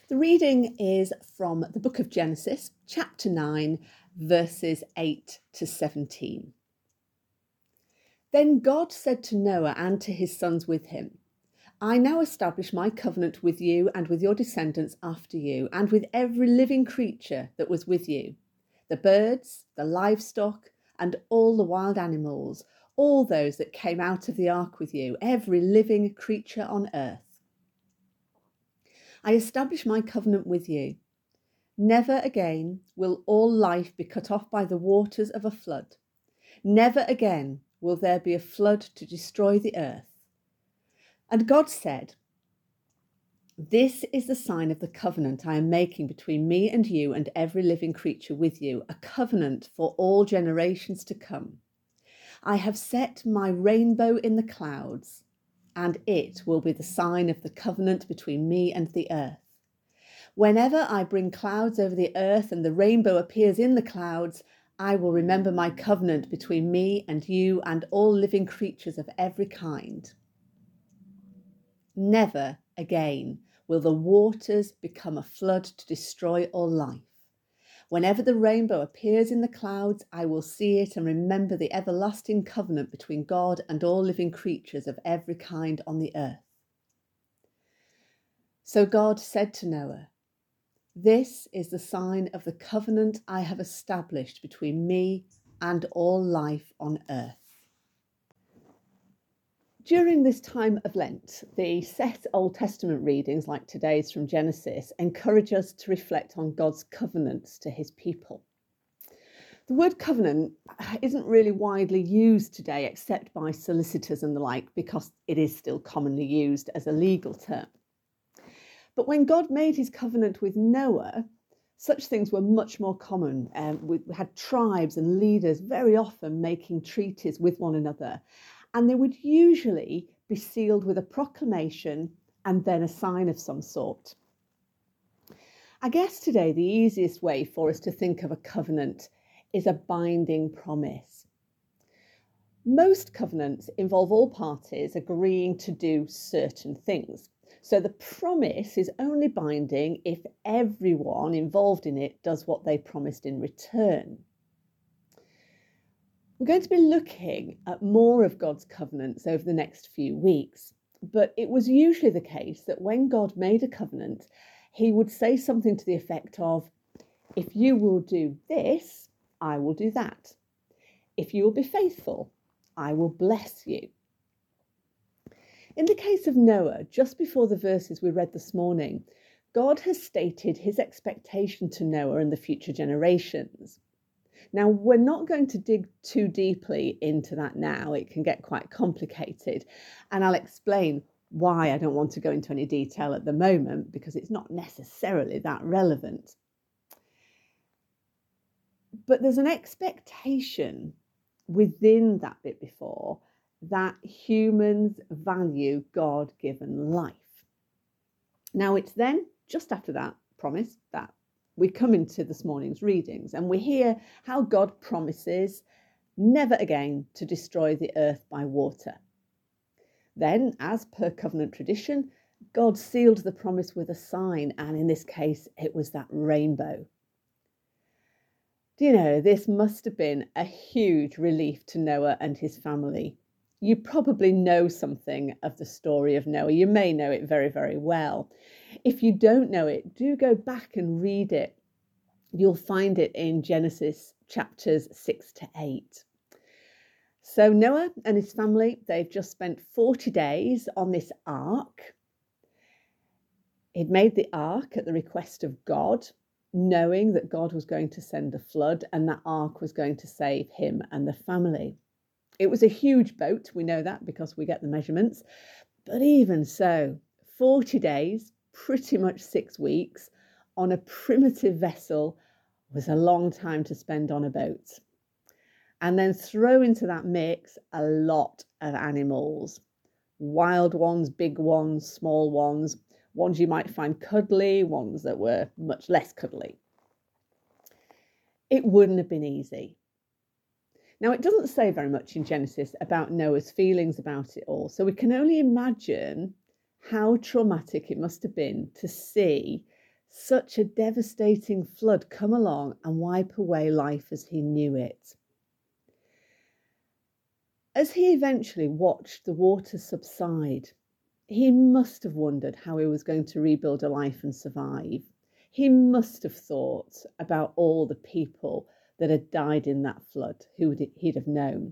The reading is from the book of Genesis, chapter 9, verses 8 to 17. Then God said to Noah and to his sons with him, I now establish my covenant with you and with your descendants after you, and with every living creature that was with you, the birds, the livestock, and all the wild animals, all those that came out of the ark with you, every living creature on earth. I establish my covenant with you. Never again will all life be cut off by the waters of a flood. Never again will there be a flood to destroy the earth. And God said, This is the sign of the covenant I am making between me and you and every living creature with you, a covenant for all generations to come. I have set my rainbow in the clouds, and it will be the sign of the covenant between me and the earth. Whenever I bring clouds over the earth and the rainbow appears in the clouds, I will remember my covenant between me and you and all living creatures of every kind. Never again will the waters become a flood to destroy all life. Whenever the rainbow appears in the clouds, I will see it and remember the everlasting covenant between God and all living creatures of every kind on the earth. So God said to Noah, This is the sign of the covenant I have established between me and all life on earth. During this time of Lent, the set Old Testament readings, like today's from Genesis, encourage us to reflect on God's covenants to his people. The word covenant isn't really widely used today except by solicitors and the like, because it is still commonly used as a legal term. But when God made his covenant with Noah, such things were much more common. We had tribes and leaders very often making treaties with one another, and they would usually be sealed with a proclamation and then a sign of some sort. I guess today the easiest way for us to think of a covenant is a binding promise. Most covenants involve all parties agreeing to do certain things. So the promise is only binding if everyone involved in it does what they promised in return. We're going to be looking at more of God's covenants over the next few weeks, but it was usually the case that when God made a covenant, he would say something to the effect of, if you will do this, I will do that. If you will be faithful, I will bless you. In the case of Noah, just before the verses we read this morning, God has stated his expectation to Noah and the future generations. Now, we're not going to dig too deeply into that now. It can get quite complicated, and I'll explain why I don't want to go into any detail at the moment, because it's not necessarily that relevant. But there's an expectation within that bit before that humans value God-given life. Now, it's then, just after that promise, that we come into this morning's readings and we hear how God promises never again to destroy the earth by water. Then, as per covenant tradition, God sealed the promise with a sign, and in this case, it was that rainbow. Do you know, this must have been a huge relief to Noah and his family. You probably know something of the story of Noah. You may know it very, very well. If you don't know it, do go back and read it. You'll find it in Genesis chapters 6 to 8. So Noah and his family, they've just spent 40 days on this ark. He'd made the ark at the request of God, knowing that God was going to send a flood and that ark was going to save him and the family. It was a huge boat, we know that because we get the measurements, but even so, 40 days, pretty much 6 weeks, on a primitive vessel was a long time to spend on a boat. And then throw into that mix a lot of animals, wild ones, big ones, small ones you might find cuddly, ones that were much less cuddly. It wouldn't have been easy. Now, it doesn't say very much in Genesis about Noah's feelings about it all, so we can only imagine how traumatic it must have been to see such a devastating flood come along and wipe away life as he knew it. As he eventually watched the water subside, he must have wondered how he was going to rebuild a life and survive. He must have thought about all the people that had died in that flood, who he'd have known.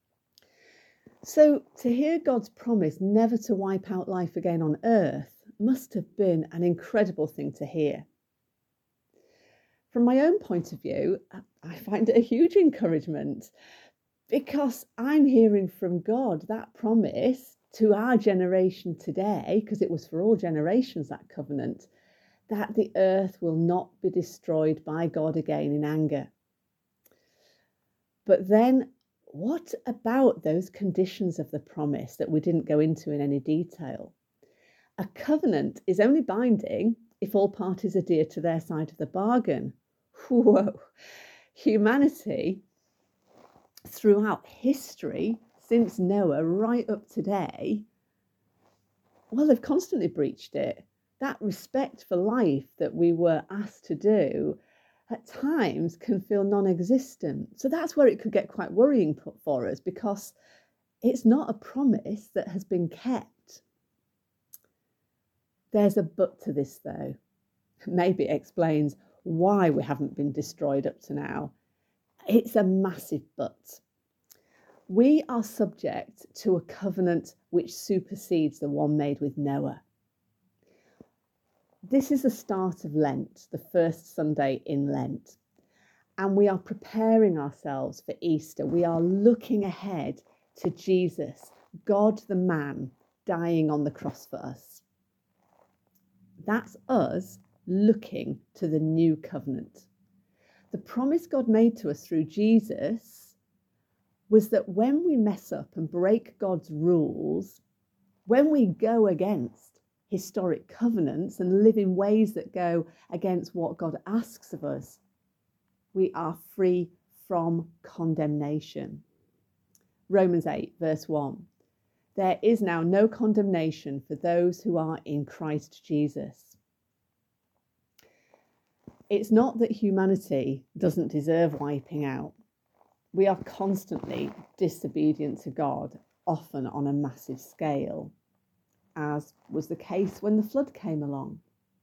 So to hear God's promise never to wipe out life again on earth must have been an incredible thing to hear. From my own point of view, I find it a huge encouragement, because I'm hearing from God that promise to our generation today, because it was for all generations, that covenant, that the earth will not be destroyed by God again in anger. But then, what about those conditions of the promise that we didn't go into in any detail? A covenant is only binding if all parties adhere to their side of the bargain. Whoa! Humanity, throughout history, since Noah right up today, well, they've constantly breached it. That respect for life that we were asked to do at times can feel non-existent. So that's where it could get quite worrying for us, because it's not a promise that has been kept. There's a but to this, though. Maybe it explains why we haven't been destroyed up to now. It's a massive but. We are subject to a covenant which supersedes the one made with Noah. This is the start of Lent, the first Sunday in Lent, and we are preparing ourselves for Easter. We are looking ahead to Jesus, God the man, dying on the cross for us. That's us looking to the new covenant. The promise God made to us through Jesus was that when we mess up and break God's rules, when we go against historic covenants and live in ways that go against what God asks of us, we are free from condemnation. Romans 8, verse 1. There is now no condemnation for those who are in Christ Jesus. It's not that humanity doesn't deserve wiping out. We are constantly disobedient to God, often on a massive scale, as was the case when the flood came along.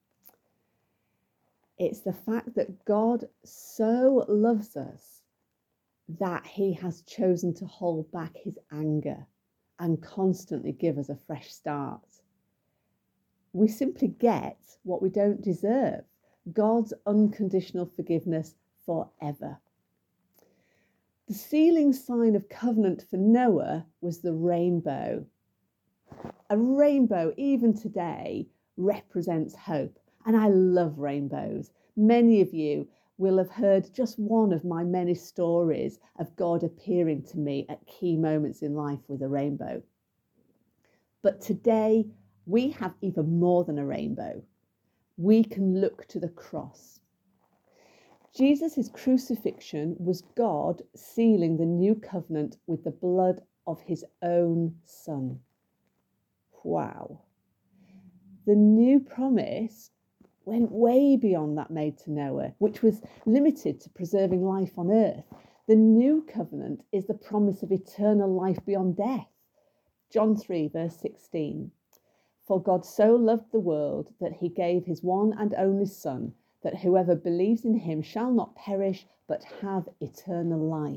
It's the fact that God so loves us that he has chosen to hold back his anger and constantly give us a fresh start. We simply get what we don't deserve, God's unconditional forgiveness forever. The sealing sign of covenant for Noah was the rainbow. A rainbow, even today, represents hope. And I love rainbows. Many of you will have heard just one of my many stories of God appearing to me at key moments in life with a rainbow. But today, we have even more than a rainbow. We can look to the cross. Jesus' crucifixion was God sealing the new covenant with the blood of his own Son. Wow. The new promise went way beyond that made to Noah, which was limited to preserving life on earth. The new covenant is the promise of eternal life beyond death. John 3, verse 16. For God so loved the world that he gave his one and only Son, that whoever believes in him shall not perish, but have eternal life.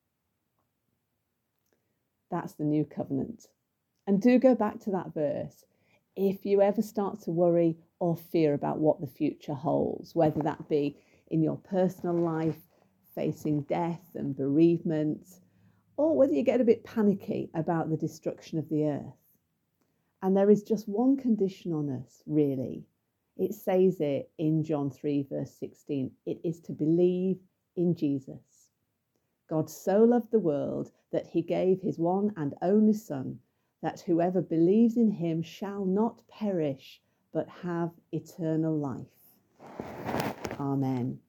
That's the new covenant. And do go back to that verse if you ever start to worry or fear about what the future holds, whether that be in your personal life, facing death and bereavement, or whether you get a bit panicky about the destruction of the earth. And there is just one condition on us, really. It says it in John 3, verse 16. It is to believe in Jesus. God so loved the world that he gave his one and only Son, that whoever believes in him shall not perish, but have eternal life. Amen.